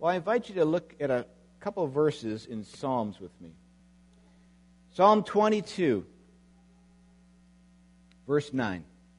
Well, I invite you to look at a couple of verses in Psalms with me. Psalm 22, verse 9.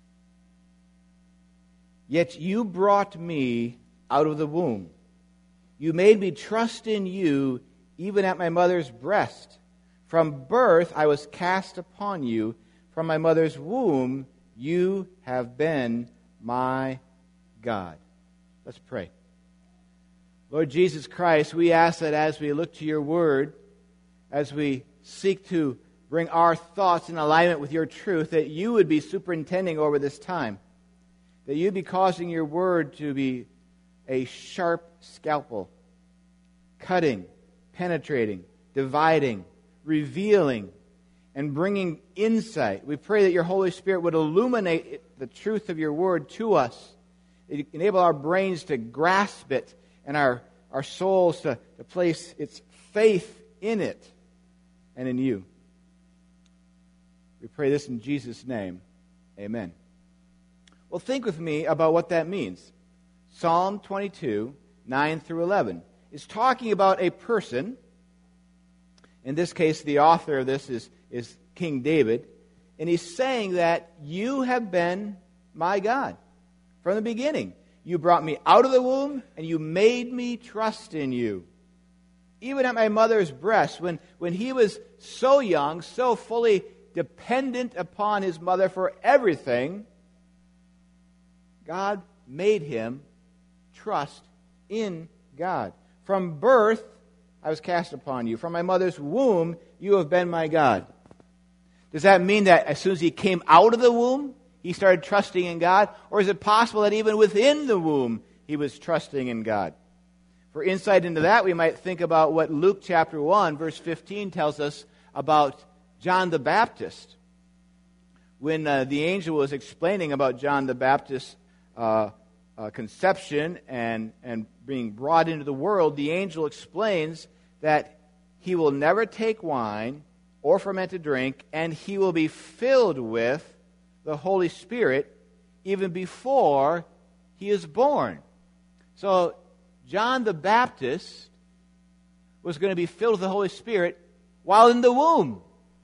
Yet you brought me out of the womb. You made me trust in you even at my mother's breast. From birth I was cast upon you. From my mother's womb you have been my God. Let's pray. Lord Jesus Christ, we ask that as we look to your word, as we seek to bring our thoughts in alignment with your truth, that you would be superintending over this time, that you'd be causing your word to be a sharp scalpel, cutting, penetrating, dividing, revealing, and bringing insight. We pray that your Holy Spirit would illuminate the truth of your word to us, enable our brains to grasp it, and our souls to place its faith in it and in you. We pray this in Jesus' name. Amen. Well, think with me about what that means. Psalm 22, 9 through 11 is talking about a person. In this case, the author of this is King David. And he's saying that you have been my God from the beginning. You brought me out of the womb, and you made me trust in you. Even at my mother's breast, when he was so young, so fully dependent upon his mother for everything, God made him trust in God. From birth, I was cast upon you. From my mother's womb, you have been my God. Does that mean that as soon as he came out of the womb, he started trusting in God? Or is it possible that even within the womb, he was trusting in God? For insight into that, we might think about what Luke chapter 1, verse 15 tells us about John the Baptist. When the angel was explaining about John the Baptist's conception and being brought into the world, the angel explains that he will never take wine or fermented drink, and he will be filled with the Holy Spirit even before he is born. So John the Baptist was going to be filled with the Holy Spirit while in the womb.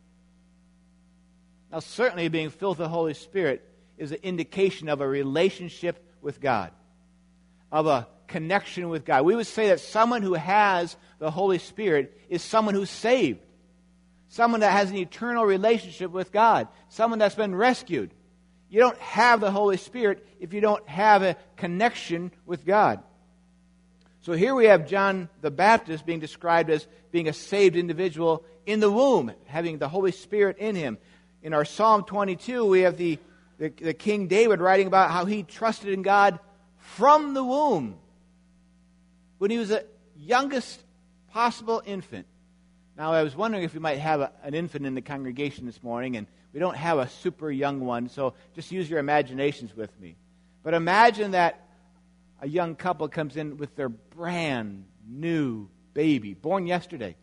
Now, certainly being filled with the Holy Spirit is an indication of a relationship with God, of a connection with God. We would say that someone who has the Holy Spirit is someone who's saved, someone that has an eternal relationship with God, someone that's been rescued. You don't have the Holy Spirit if you don't have a connection with God. So here we have John the Baptist being described as being a saved individual in the womb, having the Holy Spirit in him. In our Psalm 22, we have the King David writing about how he trusted in God from the womb, when he was the youngest possible infant. Now, I was wondering if we might have an infant in the congregation this morning, and we don't have a super young one, so just use your imaginations with me. But imagine that a young couple comes in with their brand new baby, born yesterday.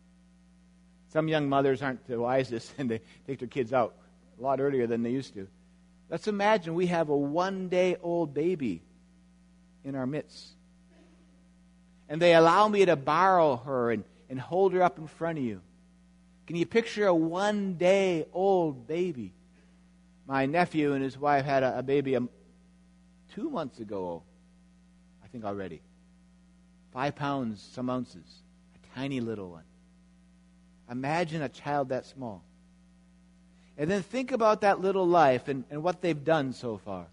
Some young mothers aren't the wisest, and they take their kids out a lot earlier than they used to. Let's imagine we have a one-day-old baby in our midst. And they allow me to borrow her and hold her up in front of you. Can you picture a one-day-old baby? My nephew and his wife had a baby 2 months ago, I think already. 5 pounds, some ounces. A tiny little one. Imagine a child that small. And then think about that little life and what they've done so far.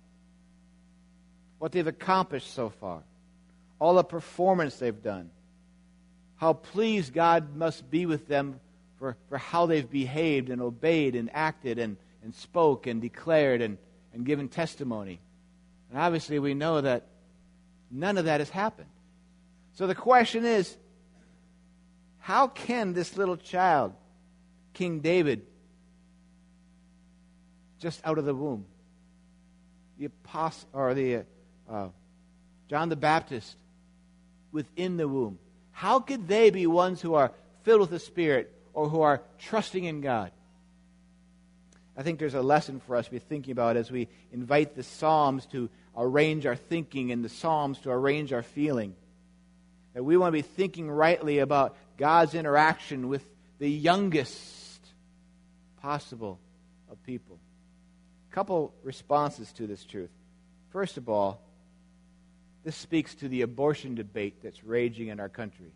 What they've accomplished so far. All the performance they've done. How pleased God must be with them for how they've behaved and obeyed and acted and spoke and declared and given testimony. And obviously we know that none of that has happened. So the question is, how can this little child, King David, just out of the womb, the apostle or the John the Baptist within the womb, how could they be ones who are filled with the Spirit or who are trusting in God? I think there's a lesson for us to be thinking about as we invite the Psalms to arrange our thinking and the Psalms to arrange our feeling. that we want to be thinking rightly about God's interaction with the youngest possible of people. A couple responses to this truth. First of all, this speaks to the abortion debate that's raging in our country.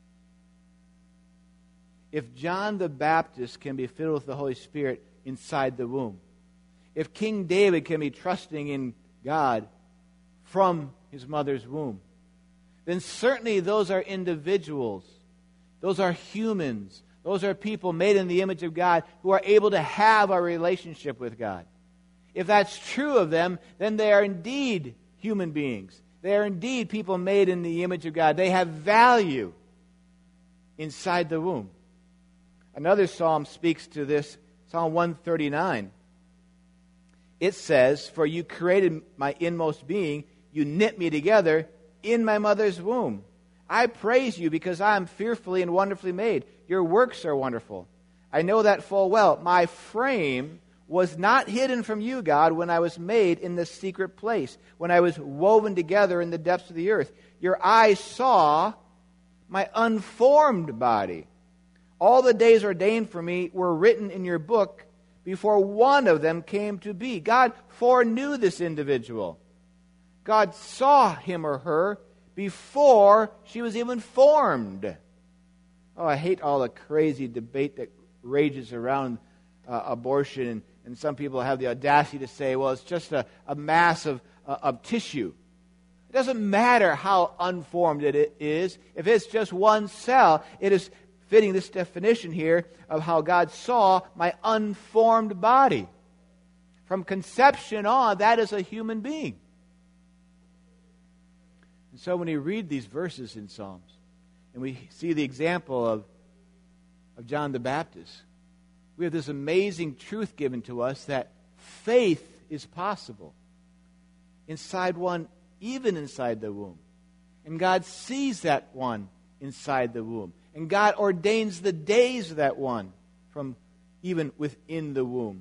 If John the Baptist can be filled with the Holy Spirit inside the womb, if King David can be trusting in God from his mother's womb, then certainly those are individuals. Those are humans. Those are people made in the image of God who are able to have a relationship with God. If that's true of them, then they are indeed human beings. They are indeed people made in the image of God. They have value inside the womb. Another psalm speaks to this, Psalm 139. It says, "For you created my inmost being, you knit me together in my mother's womb. I praise you because I am fearfully and wonderfully made. Your works are wonderful. I know that full well. My frame was not hidden from you, God, when I was made in the secret place, when I was woven together in the depths of the earth. Your eyes saw my unformed body. All the days ordained for me were written in your book before one of them came to be." God foreknew this individual. God saw him or her before she was even formed. Oh, I hate all the crazy debate that rages around abortion, and some people have the audacity to say, well, it's just a mass of tissue. It doesn't matter how unformed it is. If it's just one cell, it is fitting this definition here of how God saw my unformed body. From conception on, that is a human being. And so when we read these verses in Psalms, and we see the example of John the Baptist, we have this amazing truth given to us that faith is possible inside one, even inside the womb. And God sees that one inside the womb. And God ordains the days of that one from even within the womb.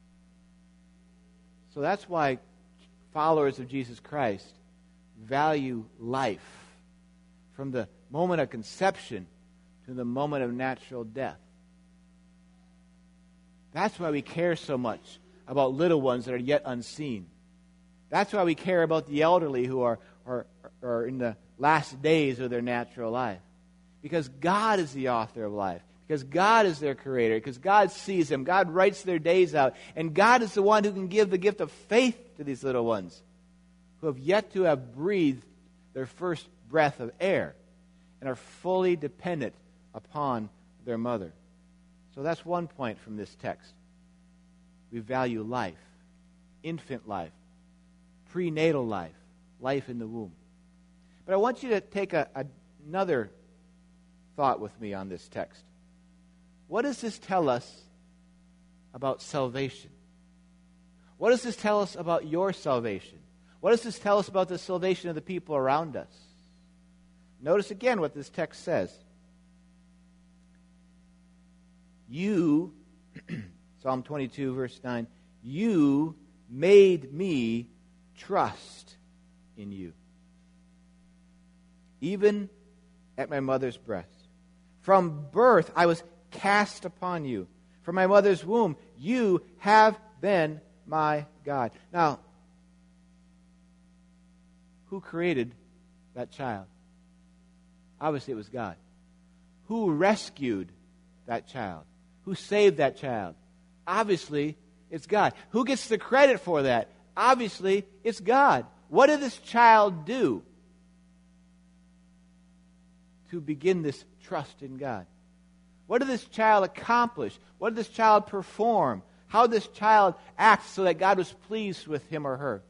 So that's why followers of Jesus Christ value life from the moment of conception to the moment of natural death. That's why we care so much about little ones that are yet unseen. That's why we care about the elderly who are in the last days of their natural life. Because God is the author of life. Because God is their creator. Because God sees them. God writes their days out. And God is the one who can give the gift of faith to these little ones who have yet to have breathed their first breath of air and are fully dependent upon their mother. So that's one point from this text. We value life, infant life, prenatal life, life in the womb. But I want you to take another thought with me on this text. What does this tell us about salvation? What does this tell us about your salvation? What does this tell us about the salvation of the people around us? Notice again what this text says. You, Psalm 22, verse 9, you made me trust in you, even at my mother's breast. From birth I was cast upon you. From my mother's womb you have been my God. Now, who created that child? Obviously it was God. Who rescued that child? Who saved that child? Obviously it's God. Who gets the credit for that? Obviously it's God. What did this child do to begin this trust in God? What did this child accomplish? What did this child perform? How did this child act so that God was pleased with him or her?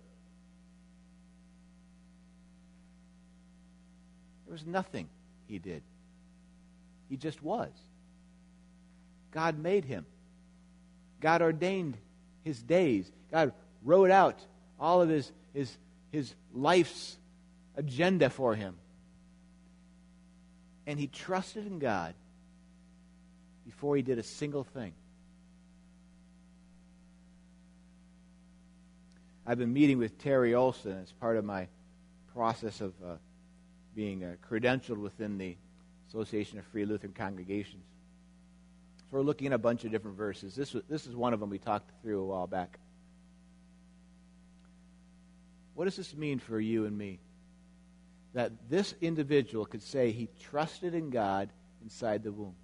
There was nothing he did. He just was. God made him. God ordained his days. God wrote out all of his life's agenda for him. And he trusted in God before he did a single thing. I've been meeting with Terry Olson as part of my process of being credentialed within the Association of Free Lutheran Congregations. So we're looking at a bunch of different verses. This is one of them we talked through a while back. What does this mean for you and me? That this individual could say he trusted in God inside the womb.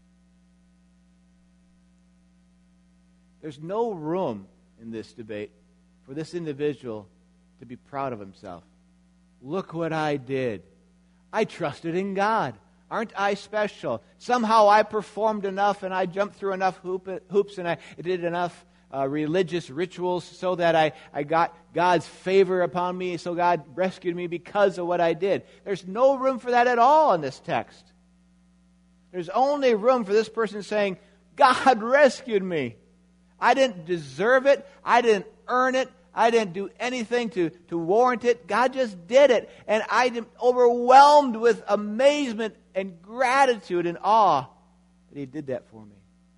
There's no room in this debate for this individual to be proud of himself. Look what I did. I trusted in God. Aren't I special? Somehow I performed enough and I jumped through enough hoops and I did enough religious rituals so that I got God's favor upon me, so God rescued me because of what I did. There's no room for that at all in this text. There's only room for this person saying, God rescued me. I didn't deserve it. I didn't earn it. I didn't do anything to warrant it. God just did it. And I'm overwhelmed with amazement and gratitude and awe that He did that for me.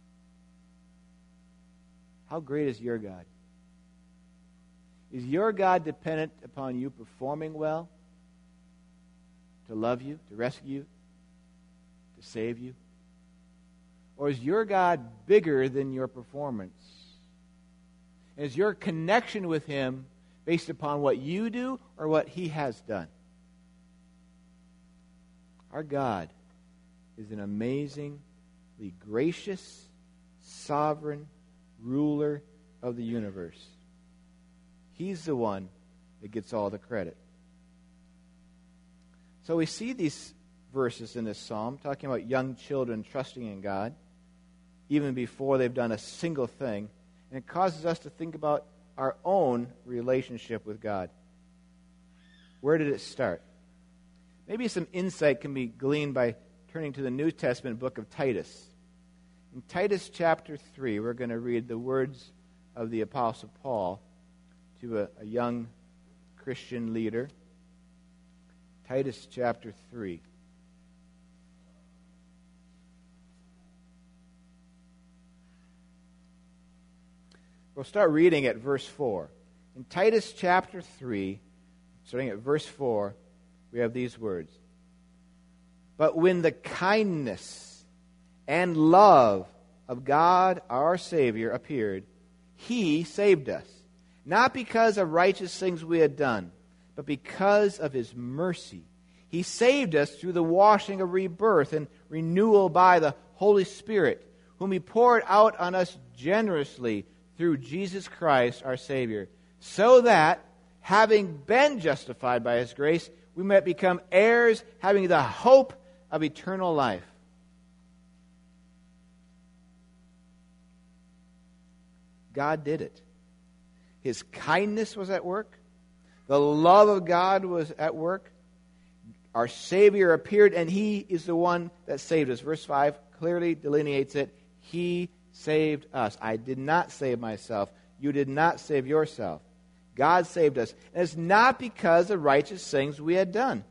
How great is your God? Is your God dependent upon you performing well, to love you, to rescue you, to save you? Or is your God bigger than your performance? Is your connection with Him based upon what you do or what He has done? Our God is an amazingly gracious, sovereign ruler of the universe. He's the one that gets all the credit. So we see these verses in this psalm talking about young children trusting in God even before they've done a single thing. And it causes us to think about our own relationship with God. Where did it start? Maybe some insight can be gleaned by turning to the New Testament book of Titus. In Titus chapter 3, we're going to read the words of the Apostle Paul to a young Christian leader. Titus chapter 3. We'll start reading at verse 4. In Titus chapter 3, starting at verse 4, we have these words. But when the kindness and love of God our Savior appeared, He saved us, not because of righteous things we had done, but because of His mercy. He saved us through the washing of rebirth and renewal by the Holy Spirit, whom He poured out on us generously through Jesus Christ our Savior, so that, having been justified by His grace, we might become heirs, having the hope of eternal life. God did it. His kindness was at work. The love of God was at work. Our Savior appeared, and He is the one that saved us. Verse 5 clearly delineates it. He saved us. I did not save myself. You did not save yourself. God saved us. And it's not because of righteous things we had done,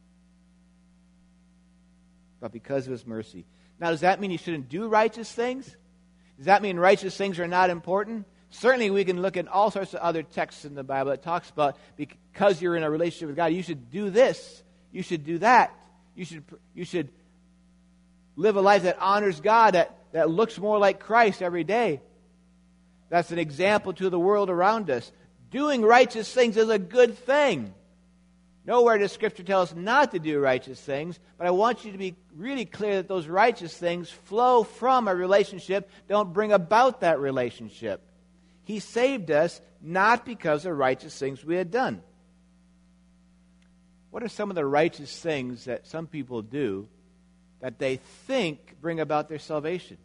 but because of His mercy. Now, does that mean you shouldn't do righteous things? Does that mean righteous things are not important? Certainly we can look at all sorts of other texts in the Bible that talks about because you're in a relationship with God, you should do this, you should do that. You should live a life that honors God, that looks more like Christ every day. That's an example to the world around us. Doing righteous things is a good thing. Nowhere does Scripture tell us not to do righteous things, but I want you to be really clear that those righteous things flow from a relationship, don't bring about that relationship. He saved us not because of righteous things we had done. What are some of the righteous things that some people do that they think bring about their salvation?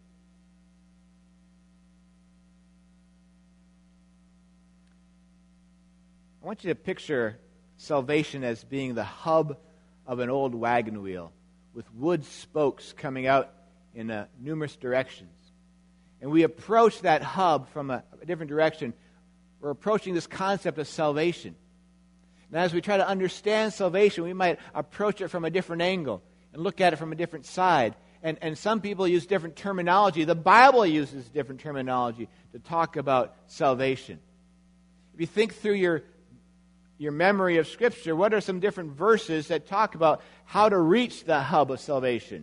I want you to picture salvation as being the hub of an old wagon wheel with wood spokes coming out in numerous directions. And we approach that hub from a different direction. We're approaching this concept of salvation. And as we try to understand salvation, we might approach it from a different angle and look at it from a different side. And some people use different terminology. The Bible uses different terminology to talk about salvation. If you think through your your memory of Scripture, what are some different verses that talk about how to reach the hub of salvation?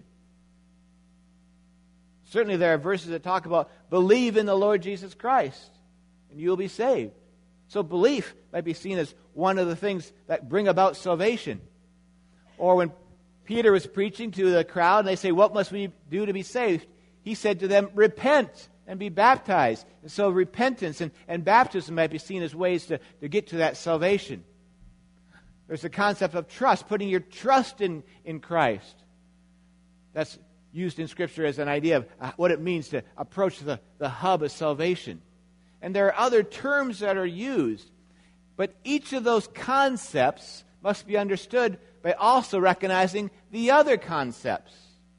Certainly there are verses that talk about believe in the Lord Jesus Christ and you will be saved. So belief might be seen as one of the things that bring about salvation. Or when Peter was preaching to the crowd and they say, what must we do to be saved? He said to them, repent and be baptized. And so repentance and baptism might be seen as ways to get to that salvation. There's the concept of trust, putting your trust in Christ. That's used in Scripture as an idea of what it means to approach the hub of salvation. And there are other terms that are used, but each of those concepts must be understood by also recognizing the other concepts.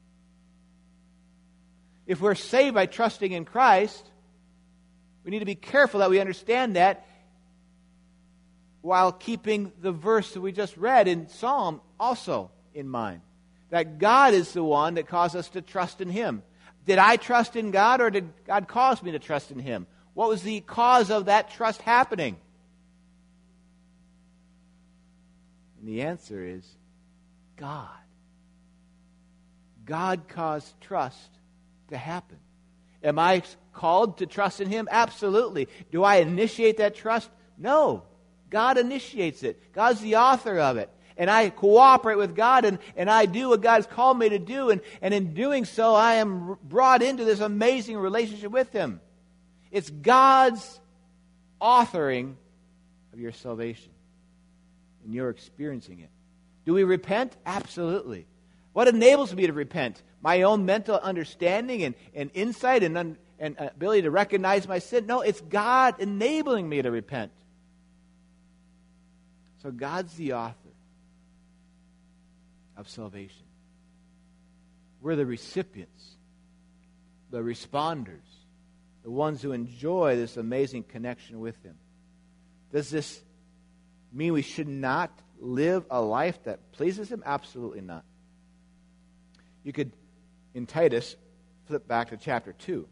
If we're saved by trusting in Christ, we need to be careful that we understand that while keeping the verse that we just read in Psalm also in mind. That God is the one that caused us to trust in Him. Did I trust in God, or did God cause me to trust in Him? What was the cause of that trust happening? And the answer is God. God caused trust to happen. Am I called to trust in Him? Absolutely. Do I initiate that trust? No. God initiates it. God's the author of it. And I cooperate with God, and I do what God's called me to do, and in doing so, I am brought into this amazing relationship with Him. It's God's authoring of your salvation, and you're experiencing it. Do we repent? Absolutely. What enables me to repent? My own mental understanding and insight and ability to recognize my sin? No, it's God enabling me to repent. So God's the author of salvation. We're the recipients, the responders, the ones who enjoy this amazing connection with Him. Does this mean we should not live a life that pleases Him? Absolutely not. You could, in Titus, flip back to chapter 2.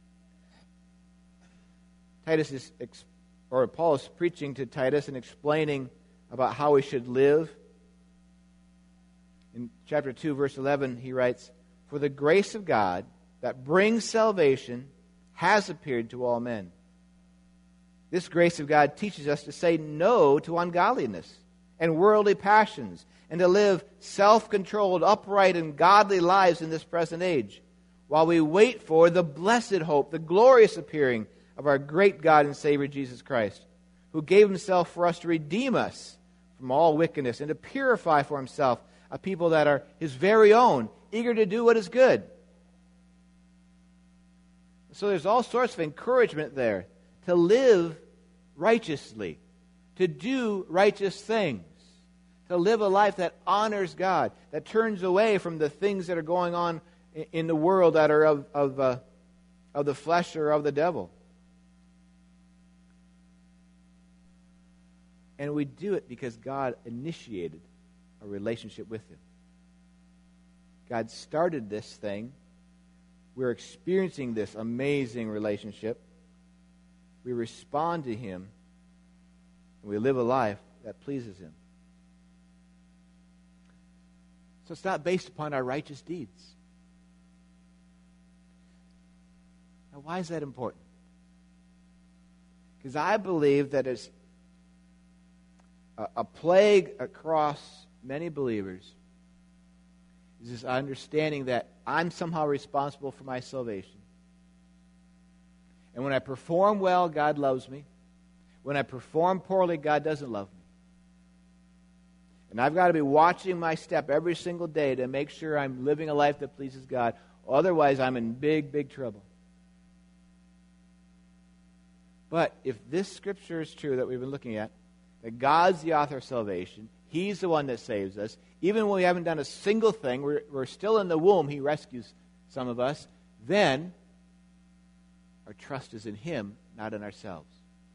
Paul is preaching to Titus and explaining about how we should live. In chapter 2, verse 11, he writes, "For the grace of God that brings salvation has appeared to all men. This grace of God teaches us to say no to ungodliness and worldly passions, and to live self-controlled, upright, and godly lives in this present age, while we wait for the blessed hope, the glorious appearing of our great God and Savior Jesus Christ, who gave Himself for us to redeem us from all wickedness and to purify for Himself a people that are His very own, eager to do what is good." So there's all sorts of encouragement there to live righteously, to do righteous things, to live a life that honors God, that turns away from the things that are going on in the world that are of the flesh or of the devil. And we do it because God initiated a relationship with Him. God started this thing. We're experiencing this amazing relationship. We respond to Him, and we live a life that pleases Him. So it's not based upon our righteous deeds. Now, why is that important? Because I believe that it's a plague across many believers is this understanding that I'm somehow responsible for my salvation. And when I perform well, God loves me. When I perform poorly, God doesn't love me. And I've got to be watching my step every single day to make sure I'm living a life that pleases God. Otherwise, I'm in big, big trouble. But if this scripture is true that we've been looking at, that God's the author of salvation, He's the one that saves us. Even when we haven't done a single thing, we're still in the womb, He rescues some of us. Then our trust is in Him, not in ourselves.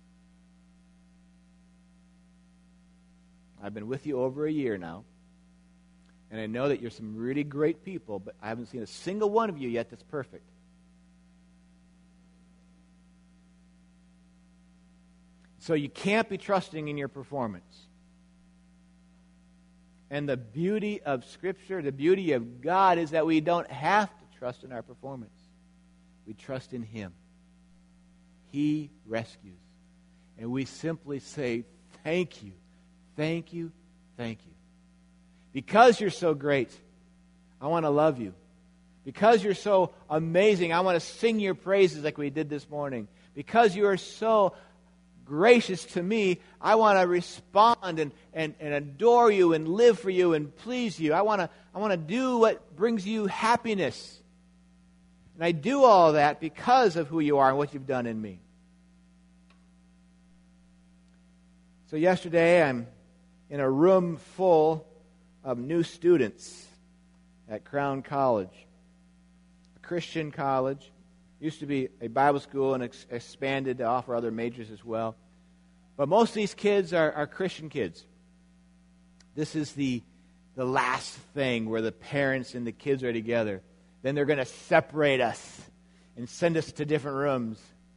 I've been with you over a year now, and I know that you're some really great people, but I haven't seen a single one of you yet that's perfect. So you can't be trusting in your performance. And the beauty of Scripture, the beauty of God, is that we don't have to trust in our performance. We trust in Him. He rescues. And we simply say, thank you, thank you, thank you. Because you're so great, I want to love you. Because you're so amazing, I want to sing your praises like we did this morning. Because you are so gracious to me, I want to respond and adore you and live for you and please you. I want to do what brings you happiness. And I do all that because of who you are and what you've done in me. So yesterday I'm in a room full of new students at Crown College, a Christian college. Used to be a Bible school and expanded to offer other majors as well. But most of these kids are Christian kids. This is the last thing where the parents and the kids are together. Then they're going to separate us and send us to different rooms.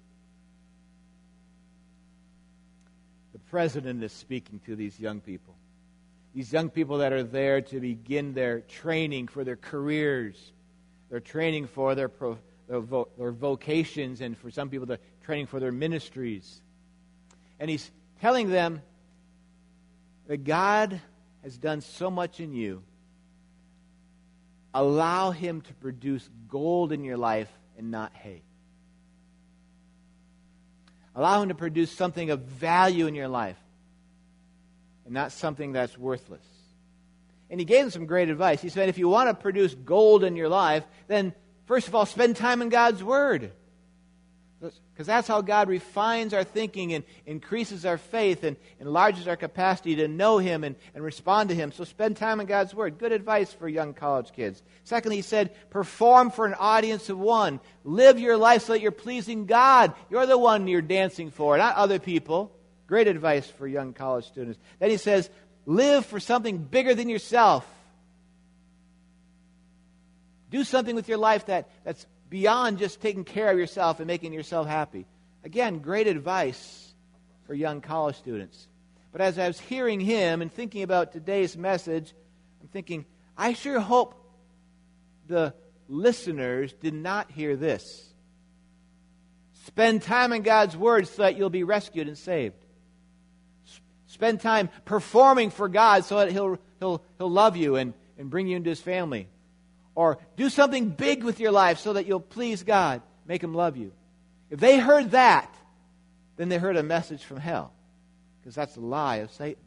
The president is speaking to these young people. These young people that are there to begin their training for their careers. They're training for their vocations, and for some people, they're training for their ministries. And he's telling them that God has done so much in you. Allow Him to produce gold in your life and not hay. Allow Him to produce something of value in your life and not something that's worthless. And he gave them some great advice. He said, if you want to produce gold in your life, then first of all, spend time in God's Word. Because that's how God refines our thinking and increases our faith and enlarges our capacity to know Him and respond to Him. So spend time in God's Word. Good advice for young college kids. Secondly, he said, perform for an audience of one. Live your life so that you're pleasing God. You're the one you're dancing for, not other people. Great advice for young college students. Then he says, live for something bigger than yourself. Do something with your life that's beyond just taking care of yourself and making yourself happy. Again, great advice for young college students. But as I was hearing him and thinking about today's message, I'm thinking, I sure hope the listeners did not hear this. Spend time in God's Word so that you'll be rescued and saved. Spend time performing for God so that He'll love you and bring you into His family. Or do something big with your life so that you'll please God, make Him love you. If they heard that, then they heard a message from hell. Because that's the lie of Satan.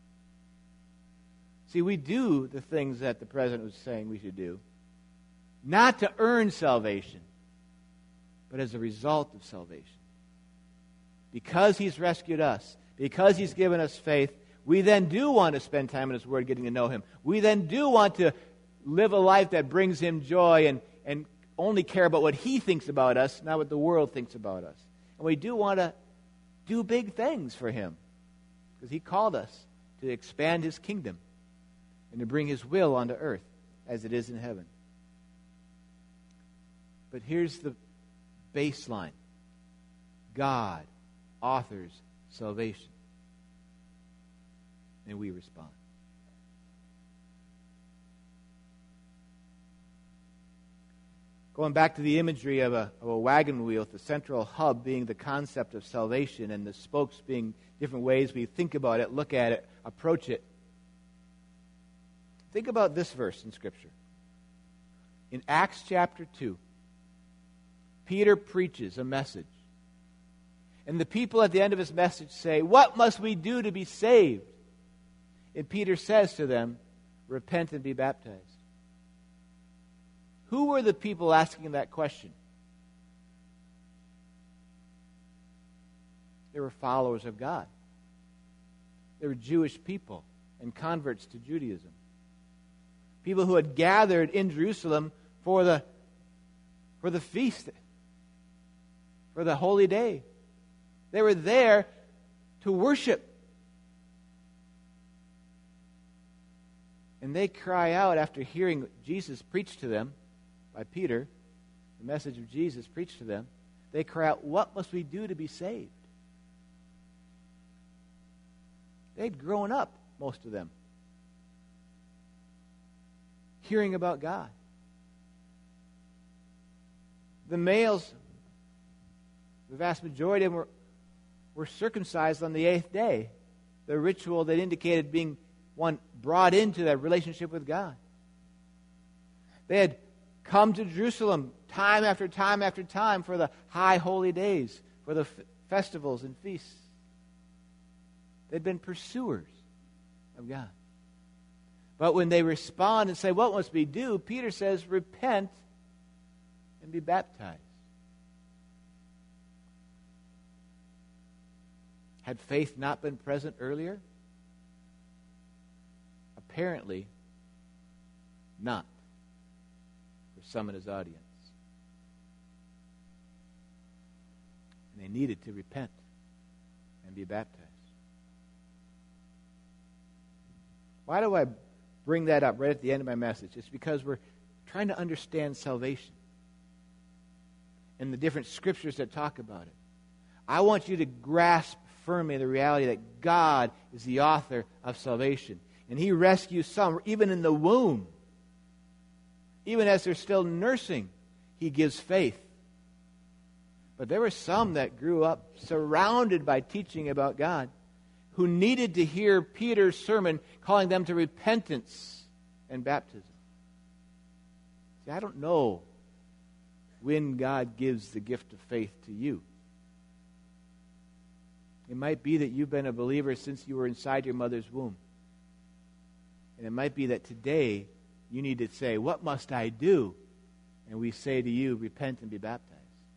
See, we do the things that the president was saying we should do, not to earn salvation, but as a result of salvation. Because He's rescued us, because He's given us faith, we then do want to spend time in His Word getting to know Him. We then do want to live a life that brings Him joy and only care about what He thinks about us, not what the world thinks about us. And we do want to do big things for Him because He called us to expand His kingdom and to bring His will onto earth as it is in heaven. But here's the baseline. God authors salvation. And we respond. Going back to the imagery of a wagon wheel, with the central hub being the concept of salvation and the spokes being different ways we think about it, look at it, approach it. Think about this verse in Scripture. In Acts chapter 2, Peter preaches a message. And the people at the end of his message say, "What must we do to be saved?" And Peter says to them, "Repent and be baptized." Who were the people asking that question? They were followers of God. They were Jewish people and converts to Judaism. People who had gathered in Jerusalem for the feast, for the holy day. They were there to worship. And they cry out after hearing Jesus preach to them by Peter, the message of Jesus preached to them. They cry out, "What must we do to be saved?" They'd grown up, most of them, hearing about God. The males, the vast majority of them were circumcised on the 8th day, the ritual that indicated being one brought into that relationship with God. They had come to Jerusalem time after time after time for the high holy days, for the festivals and feasts. They'd been pursuers of God. But when they respond and say, what must we do? Peter says, repent and be baptized. Had faith not been present earlier? Apparently not for some in his audience. And they needed to repent and be baptized. Why do I bring that up right at the end of my message? It's because we're trying to understand salvation and the different scriptures that talk about it. I want you to grasp firmly the reality that God is the author of salvation. And He rescues some, even in the womb. Even as they're still nursing, He gives faith. But there were some that grew up surrounded by teaching about God who needed to hear Peter's sermon calling them to repentance and baptism. See, I don't know when God gives the gift of faith to you. It might be that you've been a believer since you were inside your mother's womb. And it might be that today you need to say, what must I do? And we say to you, repent and be baptized.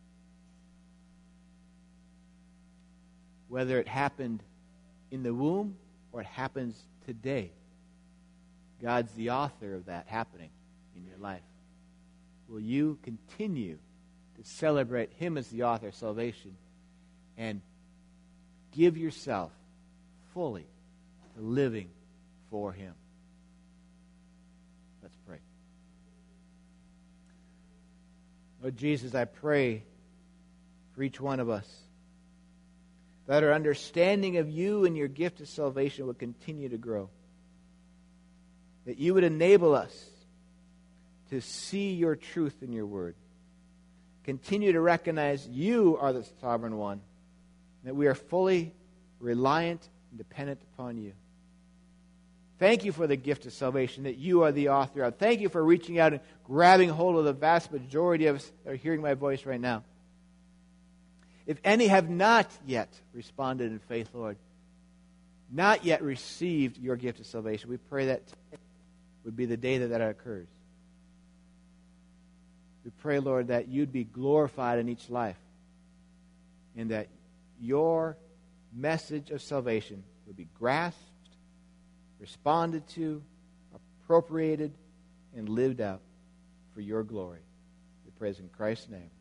Whether it happened in the womb or it happens today, God's the author of that happening in your life. Will you continue to celebrate Him as the author of salvation and give yourself fully to living for Him? Let's pray. Lord Jesus, I pray for each one of us that our understanding of You and Your gift of salvation would continue to grow. That You would enable us to see Your truth in Your Word. Continue to recognize You are the sovereign one. That we are fully reliant and dependent upon You. Thank You for the gift of salvation that You are the author of. Thank You for reaching out and grabbing hold of the vast majority of us that are hearing my voice right now. If any have not yet responded in faith, Lord, not yet received Your gift of salvation, we pray that today would be the day that occurs. We pray, Lord, that You'd be glorified in each life and that Your message of salvation would be grasped, responded to, appropriated, and lived out for Your glory. We praise in Christ's name.